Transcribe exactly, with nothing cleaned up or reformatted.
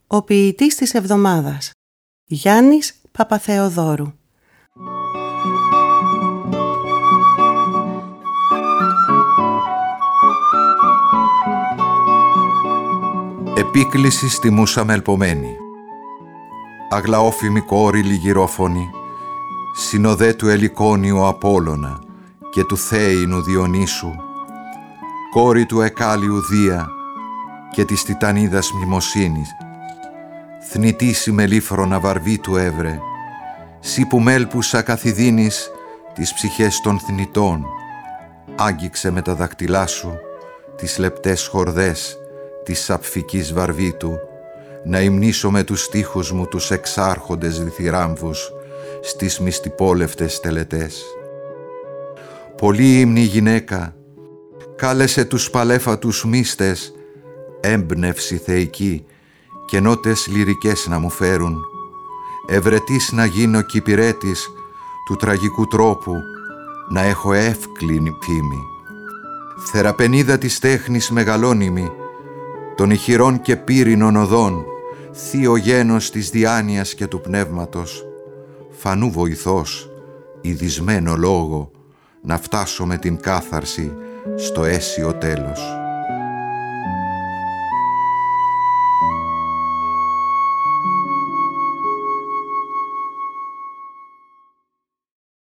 Ο ποιητής της εβδομάδας, Γιάννης Παπαθεοδόρου. Επίκληση στη Μούσα Μελπομένη. Αγλαόφημη κόρη λιγυρόφωνη, συνοδέ του Ελικόνιου Απόλλωνα και του Θέινου Διονύσου, κόρη του Εκάλιου Δία και της Τιτανίδας Μνημοσύνης, θνητή μελίφρονα βαρβή του έβρε, σύ που μέλπουσα καθιδίνεις τις ψυχές των θνητών, άγγιξε με τα δακτυλά σου τις λεπτές χορδές της σαπφικής βαρβίτου, να υμνήσω με τους στίχους μου τους εξάρχοντες διθυράμβους στις μυστιπόλευτες τελετές. Πολύ ύμνη γυναίκα, κάλεσε τους παλέφατους μύστες, έμπνευση θεϊκή και νότες λυρικές να μου φέρουν, ευρετής να γίνω κι υπηρέτης του τραγικού τρόπου, να έχω εύκληνη φήμη. Θεραπενίδα της τέχνης μεγαλώνυμη, των ηχηρών και πύρινων οδών, θείο γένος της διάνοιας και του πνεύματος, φανού βοηθός, ειδισμένο λόγο, να φτάσω με την κάθαρση στο αίσιο τέλος.